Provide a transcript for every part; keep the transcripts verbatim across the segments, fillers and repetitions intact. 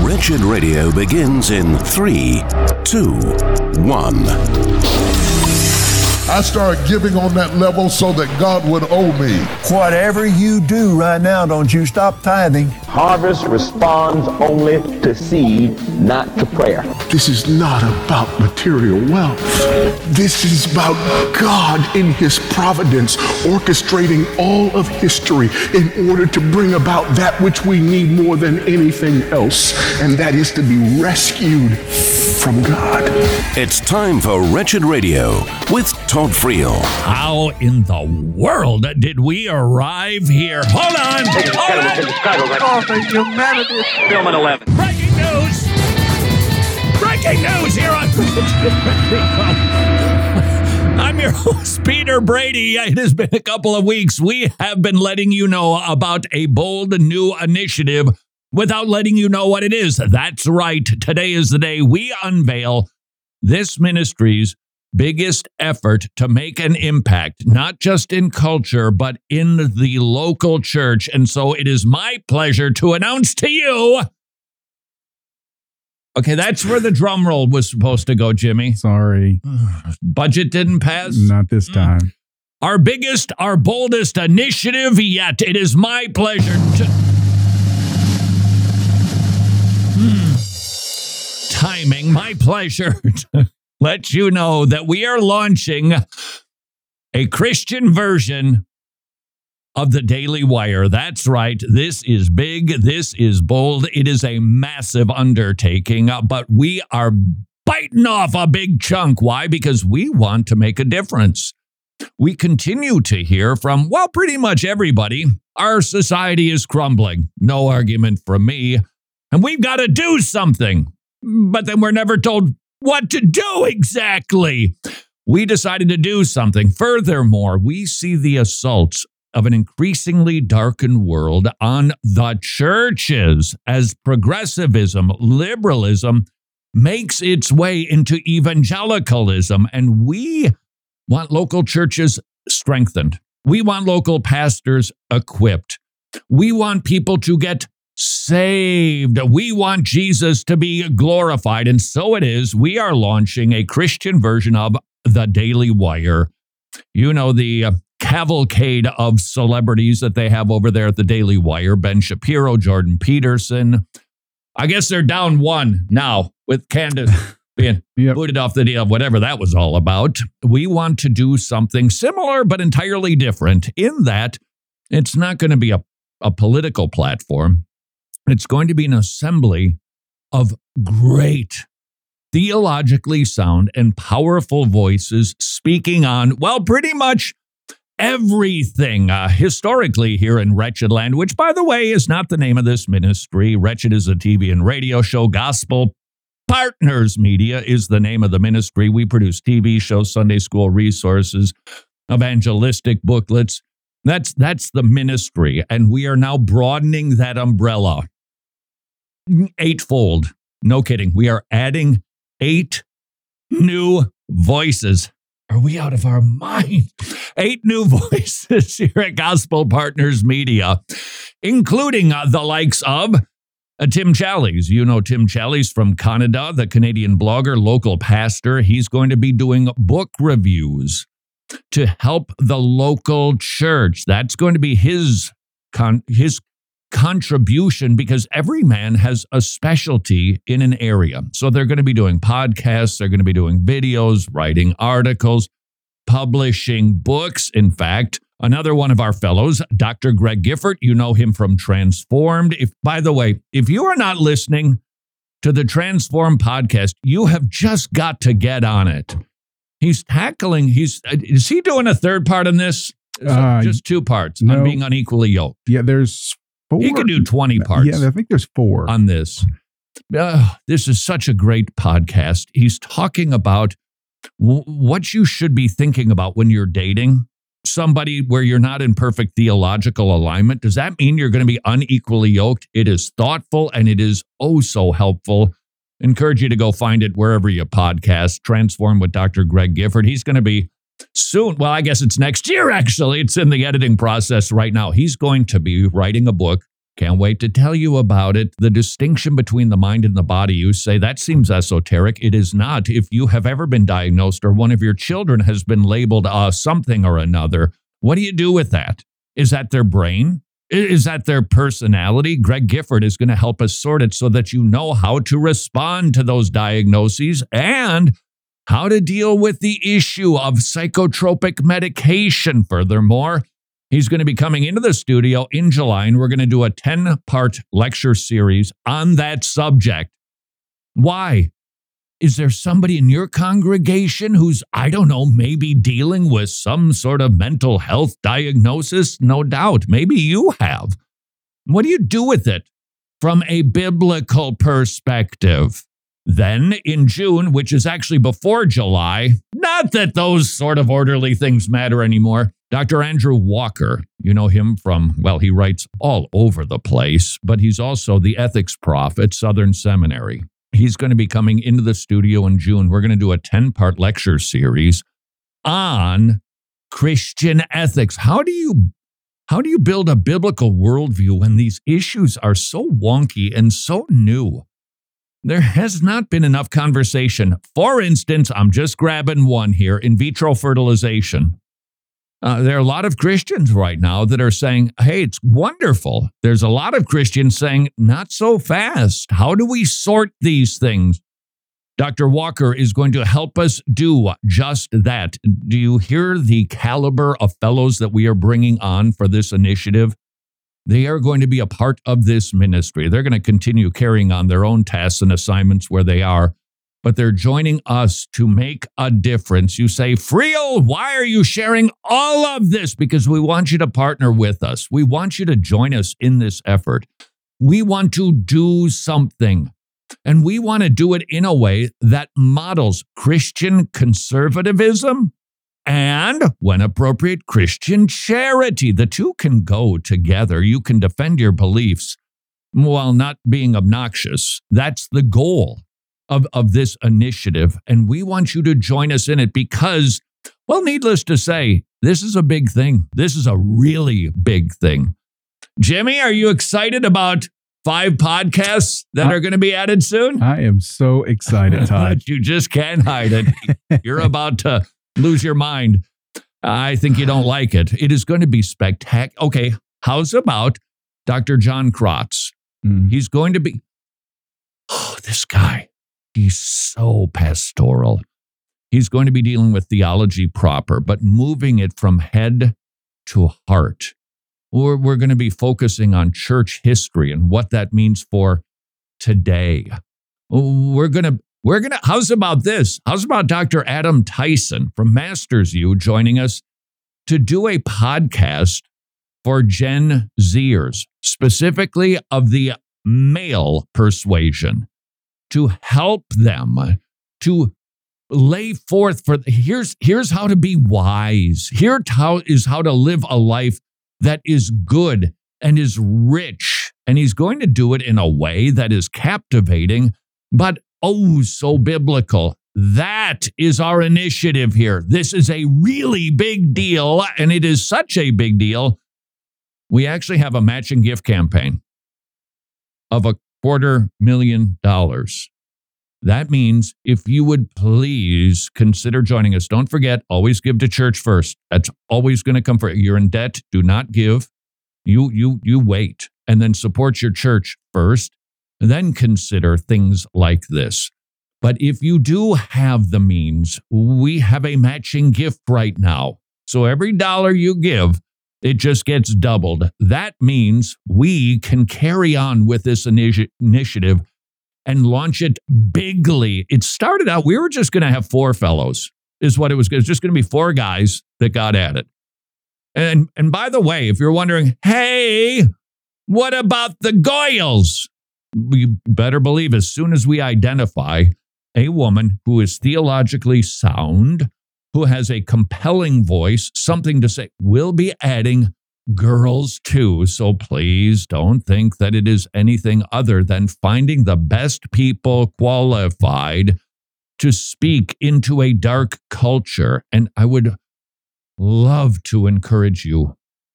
Wretched Radio begins in three, two, one. I started giving on that level so that God would owe me. Whatever you do right now, don't you stop tithing. Harvest responds only to seed, not to prayer. This is not about material wealth. This is about God in His providence orchestrating all of history in order to bring about that which we need more than anything else, and that is to be rescued from God. It's time for Wretched Radio with Todd Friel. How in the world did we arrive here? Hold on! Hold on! Oh, the humanity. Film at eleven. Breaking news! Breaking news here on I'm your host, Peter Brady. It has been a couple of weeks. We have been letting you know about a bold new initiative without letting you know what it is. That's right. Today is the day we unveil this ministry's biggest effort to make an impact, not just in culture, but in the local church. And so it is my pleasure to announce to you. Okay, that's where the drum roll was supposed to go, Jimmy. Sorry. Budget didn't pass? Not this time. Our biggest, our boldest initiative yet. It is my pleasure to... Hmm. Timing, my pleasure to let you know that we are launching a Christian version of the Daily Wire. That's right. This is big. This is bold. It is a massive undertaking, but we are biting off a big chunk. Why? Because we want to make a difference. We continue to hear from, well, pretty much everybody. Our society is crumbling. No argument from me. And we've got to do something. But then we're never told what to do exactly. We decided to do something. Furthermore, we see the assaults of an increasingly darkened world on the churches as progressivism, liberalism makes its way into evangelicalism. And we want local churches strengthened. We want local pastors equipped. We want people to get saved. We want Jesus to be glorified. And so it is. We are launching a Christian version of the Daily Wire. You know, the uh, cavalcade of celebrities that they have over there at the Daily Wire. Ben Shapiro, Jordan Peterson. I guess they're down one now with Candace being yep. booted off the deal, whatever that was all about. We want to do something similar but entirely different in that it's not going to be a, a political platform. It's going to be an assembly of great, theologically sound and powerful voices speaking on, well, pretty much everything uh, historically here in Wretched Land, which, by the way, is not the name of this ministry. Wretched is a T V and radio show. Gospel Partners Media is the name of the ministry. We produce T V shows, Sunday school resources, evangelistic booklets. That's that's the ministry, and we are now broadening that umbrella eightfold. No kidding. We are adding eight new voices. Are we out of our mind? Eight new voices here at Gospel Partners Media, including uh, the likes of uh, Tim Challies. You know Tim Challies from Canada, the Canadian blogger, local pastor. He's going to be doing book reviews to help the local church. That's going to be his con- his contribution, because every man has a specialty in an area. So they're going to be doing podcasts, they're going to be doing videos, writing articles, publishing books. In fact, another one of our fellows, Doctor Greg Gifford, you know him from Transformed. If, by the way, if you are not listening to the Transformed podcast, you have just got to get on it. He's tackling, he's, is he doing a third part on this? Uh, just two parts no, on being unequally yoked. Yeah, there's four. He could do twenty parts. Yeah, I think there's four on this. Uh, this is such a great podcast. He's talking about w- what you should be thinking about when you're dating somebody where you're not in perfect theological alignment. Does that mean you're going to be unequally yoked? It is thoughtful and it is oh so helpful. Encourage you to go find it wherever you podcast. Transform with Doctor Greg Gifford. He's going to be soon. Well, I guess it's next year, actually. It's in the editing process right now. He's going to be writing a book Can't wait to tell you about it. The distinction between the mind and the body, you say, that seems esoteric. It is not. If you have ever been diagnosed or one of your children has been labeled uh, something or another, what do you do with that? Is that their brain? Is that their personality? Greg Gifford is going to help us sort it so that you know how to respond to those diagnoses and how to deal with the issue of psychotropic medication. Furthermore, he's going to be coming into the studio in July, and we're going to do a ten-part lecture series on that subject. Why? Is there somebody in your congregation who's, I don't know, maybe dealing with some sort of mental health diagnosis? No doubt. Maybe you have. What do you do with it from a biblical perspective? Then in June, which is actually before July, not that those sort of orderly things matter anymore, Doctor Andrew Walker, you know him from, well, he writes all over the place, but he's also the ethics prof at Southern Seminary. He's going to be coming into the studio in June. We're going to do a ten-part lecture series on Christian ethics. How do you how do you build a biblical worldview when these issues are so wonky and so new? There has not been enough conversation. For instance, I'm just grabbing one here, in vitro fertilization. Uh, there are a lot of Christians right now that are saying, hey, it's wonderful. There's a lot of Christians saying, not so fast. How do we sort these things? Doctor Walker is going to help us do just that. Do you hear the caliber of fellows that we are bringing on for this initiative? They are going to be a part of this ministry. They're going to continue carrying on their own tasks and assignments where they are, but they're joining us to make a difference. You say, Friel, why are you sharing all of this? Because we want you to partner with us. We want you to join us in this effort. We want to do something, and we want to do it in a way that models Christian conservatism and, when appropriate, Christian charity. The two can go together. You can defend your beliefs while not being obnoxious. That's the goal of, of this initiative, and we want you to join us in it because, well, needless to say, this is a big thing. This is a really big thing. Jimmy, are you excited about five podcasts that I, are going to be added soon? I am so excited, Todd. You just can't hide it. You're about to lose your mind. I think you don't like it. It is going to be spectacular. Okay, how's about Doctor John Krotz? Mm. He's going to be, oh, this guy, he's so pastoral. He's going to be dealing with theology proper, but moving it from head to heart. We're, we're going to be focusing on church history and what that means for today. We're going to We're going to, how's about this? How's about Doctor Adam Tyson from Masters U joining us to do a podcast for Gen Zers, specifically of the male persuasion, to help them to lay forth for, here's, here's how to be wise. Here how, is how to live a life that is good and is rich. And he's going to do it in a way that is captivating, but oh, so biblical. That is our initiative here. This is a really big deal, and it is such a big deal. We actually have a matching gift campaign of a quarter million dollars. That means if you would please consider joining us, don't forget, always give to church first. That's always going to come first. You're in debt. Do not give. You, you, you wait, and then support your church first. Then consider things like this. But if you do have the means, we have a matching gift right now. So every dollar you give, it just gets doubled. That means we can carry on with this initi- initiative and launch it bigly. It started out, we were just going to have four fellows, is what it was. It was just going to be four guys that got at it. And, and by the way, if you're wondering, hey, what about the Goyles? You better believe as soon as we identify a woman who is theologically sound, who has a compelling voice, something to say, we'll be adding girls too. So please don't think that it is anything other than finding the best people qualified to speak into a dark culture. And I would love to encourage you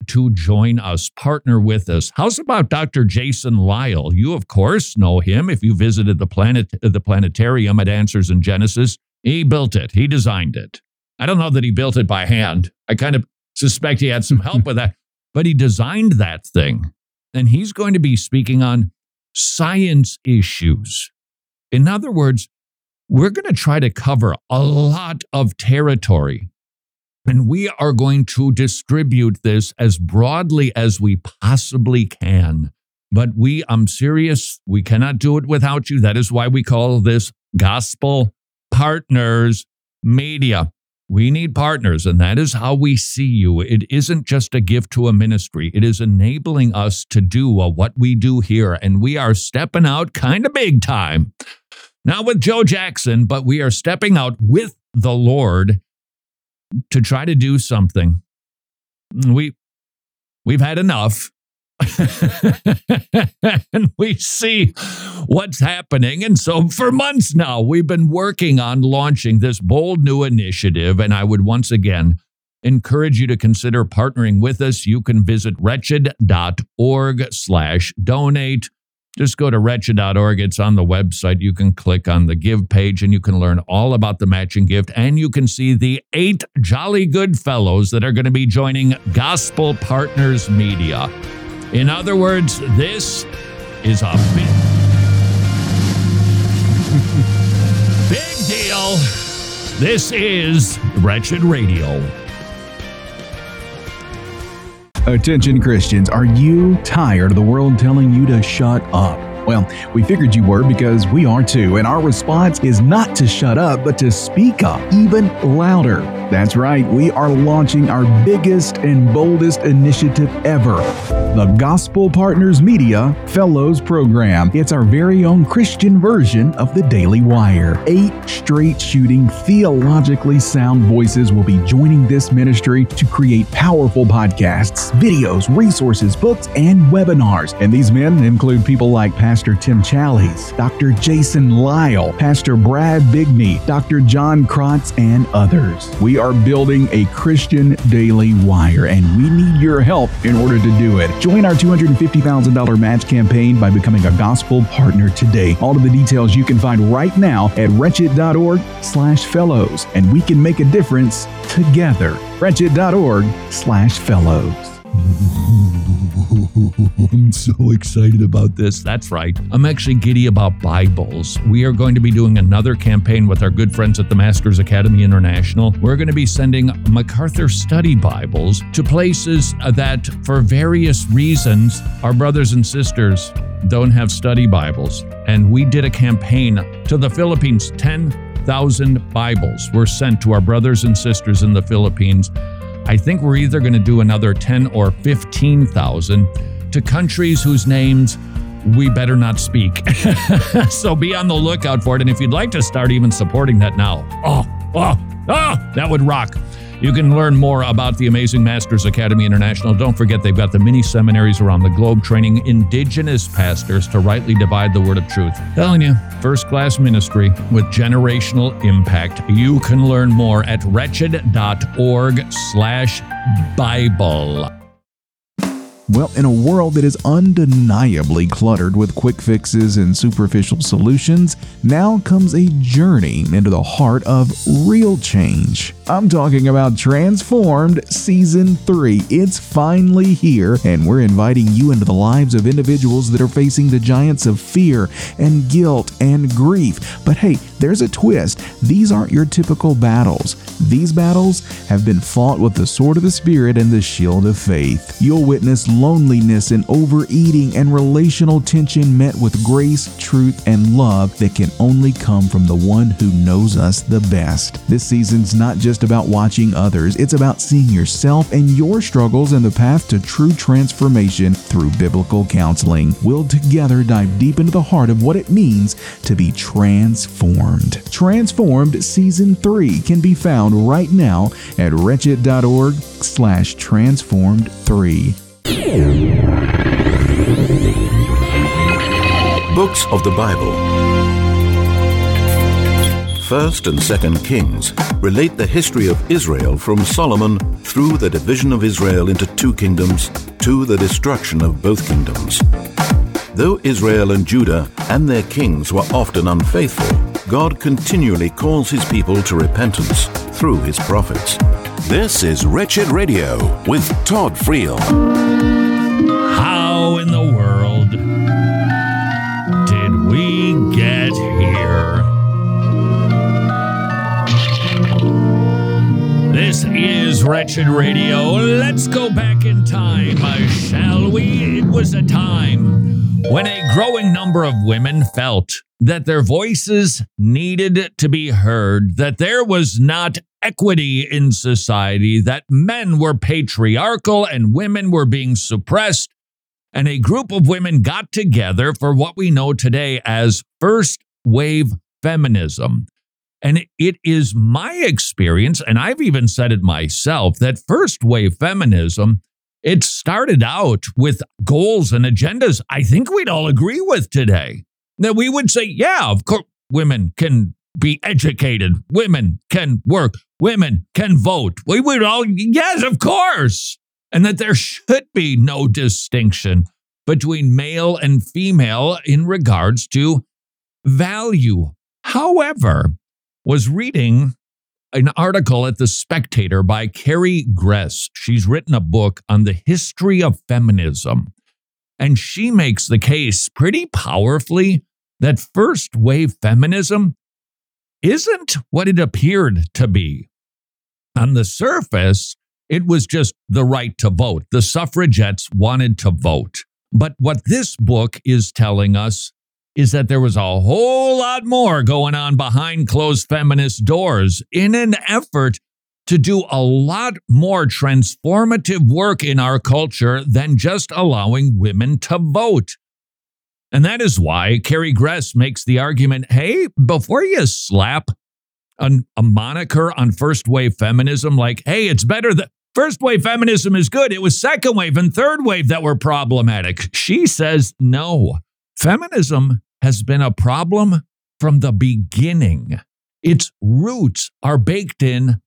to join us, partner with us. How's about Doctor Jason Lisle? You, of course, know him if you visited the planet, the planetarium at Answers in Genesis. He built it. He designed it. I don't know that he built it by hand. I kind of suspect he had some help with that, but he designed that thing. And he's going to be speaking on science issues. In other words, we're going to try to cover a lot of territory. And we are going to distribute this as broadly as we possibly can. But we, I'm serious, we cannot do it without you. That is why we call this Gospel Partners Media. We need partners, and that is how we see you. It isn't just a gift to a ministry. It is enabling us to do what we do here, and we are stepping out kind of big time. Not with Joe Jackson, but we are stepping out with the Lord to try to do something. We, we've had enough. And we see what's happening. And so for months now, we've been working on launching this bold new initiative. And I would once again encourage you to consider partnering with us. You can visit wretched.org slash donate. Just go to wretched dot org. It's on the website. You can click on the give page and you can learn all about the matching gift. And you can see the eight jolly good fellows that are going to be joining Gospel Partners Media. In other words, this is a big, big deal. This is Wretched Radio. Attention Christians, are you tired of the world telling you to shut up? Well, we figured you were because we are too, and our response is not to shut up, but to speak up even louder. That's right, we are launching our biggest and boldest initiative ever, the Gospel Partners Media Fellows Program. It's our very own Christian version of the Daily Wire. Eight straight-shooting, theologically sound voices will be joining this ministry to create powerful podcasts, videos, resources, books, and webinars. And these men include people like Pastor Tim Challies, Doctor Jason Lisle, Pastor Brad Bigme, Doctor John Krotz, and others. We are building a Christian Daily Wire, and we need your help in order to do it. Join our two hundred fifty thousand dollars match campaign by becoming a gospel partner today. All of the details you can find right now at wretched.org slash fellows, and we can make a difference together. wretched.org slash fellows. I'm so excited about this. That's right. I'm actually giddy about Bibles. We are going to be doing another campaign with our good friends at the Masters Academy International. We're going to be sending MacArthur Study Bibles to places that, for various reasons, our brothers and sisters don't have study Bibles. And we did a campaign to the Philippines. ten thousand Bibles were sent to our brothers and sisters in the Philippines. I think we're either going to do another ten or fifteen thousand to countries whose names we better not speak. So be on the lookout for it. And if you'd like to start even supporting that now, oh, oh, oh, that would rock. You can learn more about the amazing Masters Academy International. Don't forget, they've got the mini seminaries around the globe training indigenous pastors to rightly divide the word of truth. Telling you, first-class ministry with generational impact. You can learn more at wretched.org slash Bible. Well, in a world that is undeniably cluttered with quick fixes and superficial solutions, now comes a journey into the heart of real change. I'm talking about Transformed Season three. It's finally here, and we're inviting you into the lives of individuals that are facing the giants of fear and guilt and grief. But hey, there's a twist. These aren't your typical battles. These battles have been fought with the sword of the Spirit and the shield of faith. You'll witness loneliness and overeating and relational tension met with grace, truth, and love that can only come from the one who knows us the best. This season's not just about watching others, it's about seeing yourself and your struggles and the path to true transformation through biblical counseling. We'll together dive deep into the heart of what it means to be transformed. Transformed Season three can be found right now at wretched.org slash transformed three. Books of the Bible. First and Second Kings relate the history of Israel from Solomon through the division of Israel into two kingdoms to the destruction of both kingdoms. Though Israel and Judah and their kings were often unfaithful, God continually calls his people to repentance through his prophets. This is Wretched Radio with Todd Friel. How in the world did we get here? This is Wretched Radio. Let's go back in time, uh, shall we? It was a time when a growing number of women felt that their voices needed to be heard, that there was not equity in society, that men were patriarchal and women were being suppressed, and a group of women got together for what we know today as first wave feminism. And it is my experience, and I've even said it myself, that first wave feminism, it started out with goals and agendas I think we'd all agree with today. That we would say, yeah, of course, women can be educated, women can work, women can vote. We would all, yes, of course. And that there should be no distinction between male and female in regards to value. However, was reading an article at The Spectator by Carrie Gress. She's written a book on the history of feminism. And she makes the case pretty powerfully that first wave feminism isn't what it appeared to be. On the surface, it was just the right to vote. The suffragettes wanted to vote. But what this book is telling us is that there was a whole lot more going on behind closed feminist doors in an effort to do a lot more transformative work in our culture than just allowing women to vote. And that is why Carrie Gress makes the argument, hey, before you slap an, a moniker on first wave feminism, like, hey, it's better that first wave feminism is good. It was second wave and third wave that were problematic. She says, no, feminism has been a problem from the beginning. Its roots are baked in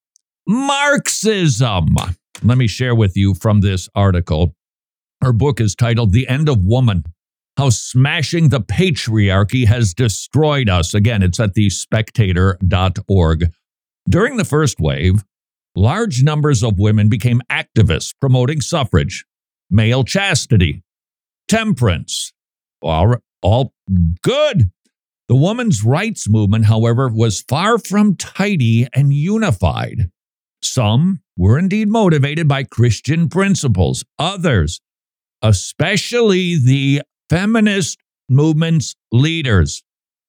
Marxism. Let me share with you from this article. Her book is titled The End of Woman, How Smashing the Patriarchy Has Destroyed Us. Again, it's at the spectator dot org. During the first wave, large numbers of women became activists promoting suffrage, male chastity, temperance. All, all good. The women's rights movement, however, was far from tidy and unified. Some were indeed motivated by Christian principles. Others, especially the feminist movement's leaders,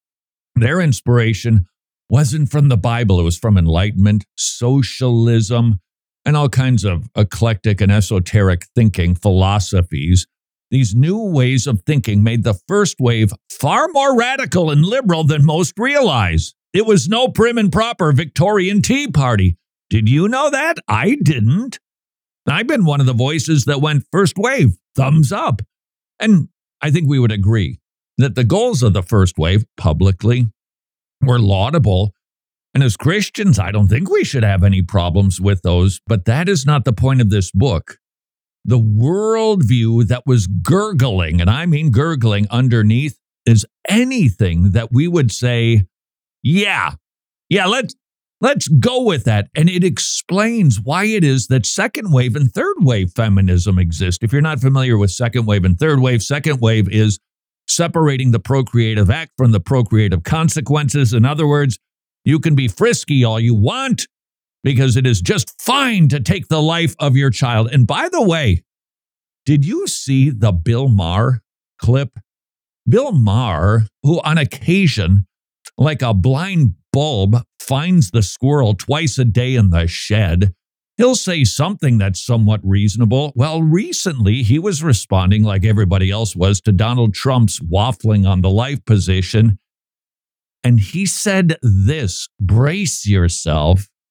their inspiration wasn't from the Bible. It was from Enlightenment, socialism, and all kinds of eclectic and esoteric thinking philosophies. These new ways of thinking made the first wave far more radical and liberal than most realize. It was no prim and proper Victorian Tea Party. Did you know that? I didn't. I've been one of the voices that went first wave, thumbs up. And I think we would agree that the goals of the first wave publicly were laudable. And as Christians, I don't think we should have any problems with those. But that is not the point of this book. The worldview that was gurgling, and I mean gurgling underneath, is anything that we would say, yeah, yeah, let's, let's go with that. And it explains why it is that second wave and third wave feminism exist. If you're not familiar with second wave and third wave, second wave is separating the procreative act from the procreative consequences. In other words, you can be frisky all you want, because it is just fine to take the life of your child. And by the way, did you see the Bill Maher clip? Bill Maher, who on occasion, like a blind bulb, finds the squirrel twice a day in the shed, he'll say something that's somewhat reasonable. Well, recently he was responding like everybody else was to Donald Trump's waffling on the life position. And he said this, brace yourself.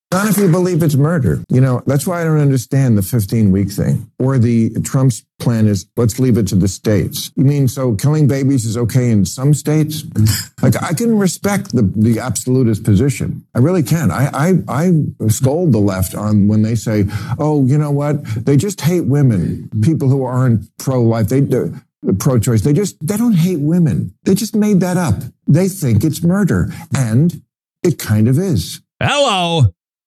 Not if you believe it's murder. You know, that's why I don't understand the fifteen-week thing. Or the Trump's plan is, let's leave it to the states. You mean, so killing babies is okay in some states? Like, I can respect the, the absolutist position. I really can. I, I, I scold the left on when they say, oh, you know what? They just hate women. People who aren't pro-life, they do. Pro-choice. They just, they don't hate women. They just made that up. They think it's murder. And it kind of is. Hello.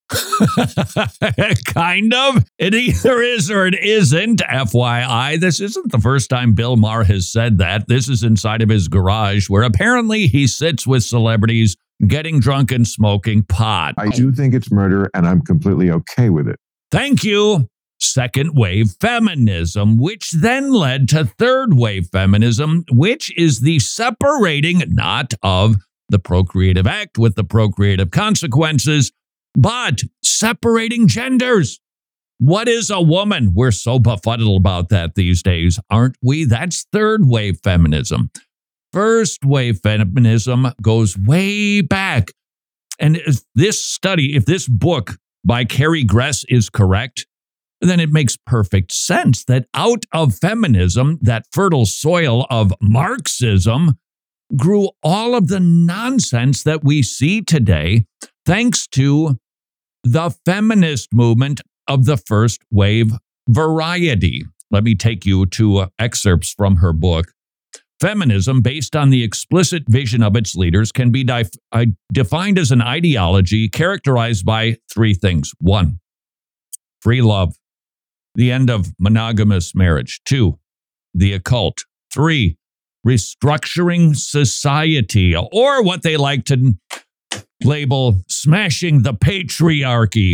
Kind of. It either is or it isn't. F Y I, this isn't the first time Bill Maher has said that. This is inside of his garage where apparently he sits with celebrities getting drunk and smoking pot. I do think it's murder, and I'm completely okay with it. Thank you. Second wave feminism, which then led to third wave feminism, which is the separating not of the procreative act with the procreative consequences, but separating genders. What is a woman? We're so befuddled about that these days, aren't we? That's third wave feminism. First wave feminism goes way back. And if this study, if this book by Carrie Gress is correct, then it makes perfect sense that out of feminism, that fertile soil of Marxism, grew all of the nonsense that we see today, thanks to the feminist movement of the first wave variety. Let me take you to excerpts from her book. Feminism, based on the explicit vision of its leaders, can be def- uh, defined as an ideology characterized by three things. One, free love, the end of monogamous marriage. Two, the occult. Three, restructuring society, or what they like to label smashing the patriarchy,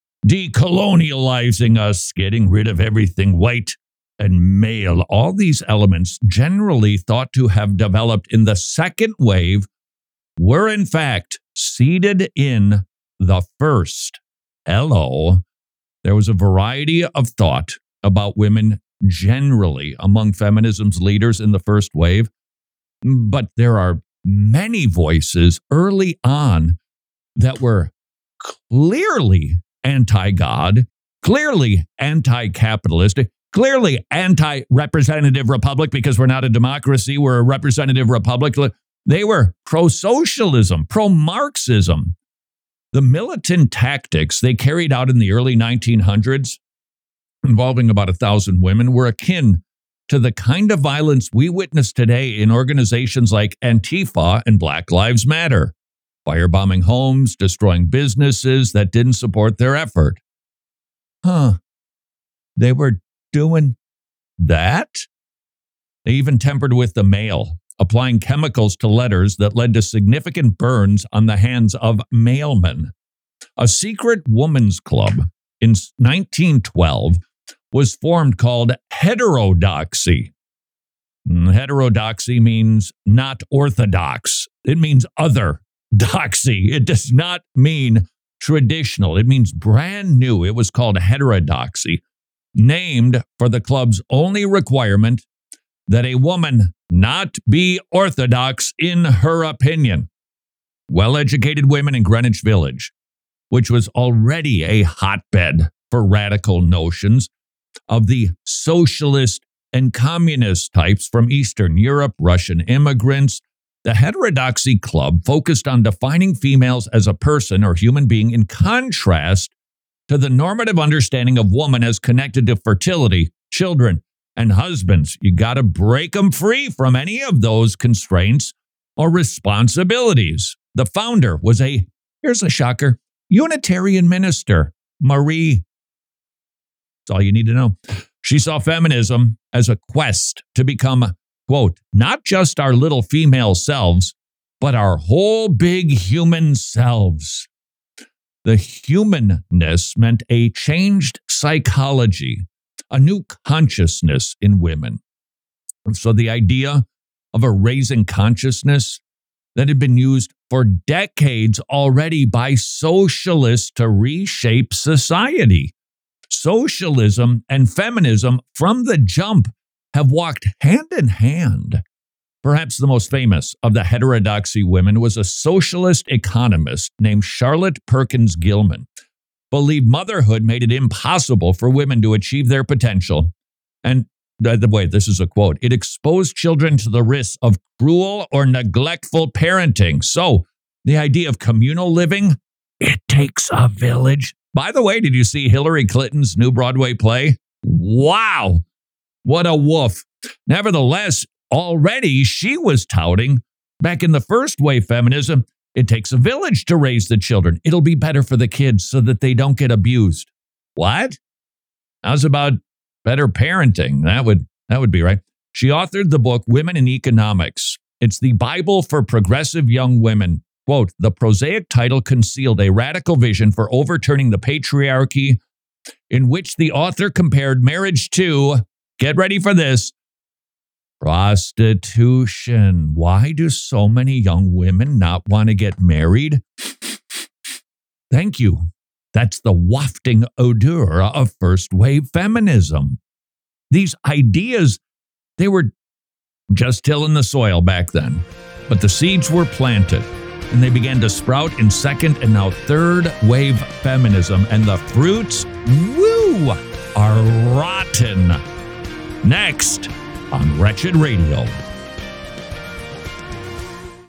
decolonializing us, getting rid of everything white and male. All these elements, generally thought to have developed in the second wave, were in fact seeded in the first. Hello. There was a variety of thought about women generally among feminism's leaders in the first wave, but there are many voices early on that were clearly anti-God, clearly anti-capitalistic, clearly anti-representative republic, because we're not a democracy, we're a representative republic. They were pro-socialism, pro-Marxism. The militant tactics they carried out in the early nineteen hundreds, involving about a thousand women, were akin to the kind of violence we witness today in organizations like Antifa and Black Lives Matter, firebombing homes, destroying businesses that didn't support their effort. Huh. They were doing that? They even tampered with the mail, applying chemicals to letters that led to significant burns on the hands of mailmen. A secret women's club in nineteen twelve was formed called heterodoxy. Heterodoxy means not orthodox. It means other. Doxy. It does not mean traditional. It means brand new. It was called heterodoxy, named for the club's only requirement that a woman not be orthodox in her opinion. Well-educated women in Greenwich Village, which was already a hotbed for radical notions of the socialist and communist types from Eastern Europe, Russian immigrants. The heterodoxy club focused on defining females as a person or human being in contrast to the normative understanding of woman as connected to fertility, children, and husbands. You got to break them free from any of those constraints or responsibilities. The founder was a, here's a shocker, Unitarian minister, Marie. That's all you need to know. She saw feminism as a quest to become, quote, not just our little female selves, but our whole big human selves. The humanness meant a changed psychology, a new consciousness in women. So the idea of a raising consciousness that had been used for decades already by socialists to reshape society. Socialism and feminism from the jump have walked hand in hand. Perhaps the most famous of the heterodoxy women was a socialist economist named Charlotte Perkins Gilman, believed motherhood made it impossible for women to achieve their potential. And by the way, this is a quote, it exposed children to the risks of cruel or neglectful parenting. So the idea of communal living, it takes a village. By the way, did you see Hillary Clinton's new Broadway play? Wow, what a woof. Nevertheless, already she was touting, back in the first wave feminism, it takes a village to raise the children. It'll be better for the kids so that they don't get abused. What? How's about better parenting? That would that would be right. She authored the book Women in Economics. It's the Bible for progressive young women. Quote, the prosaic title concealed a radical vision for overturning the patriarchy, in which the author compared marriage to, get ready for this, prostitution. Why do so many young women not want to get married? Thank you. That's the wafting odor of first wave feminism. These ideas, they were just tilling the soil back then, but the seeds were planted and they began to sprout in second and now third wave feminism, and the fruits, woo, are rotten. Next on Wretched Radio.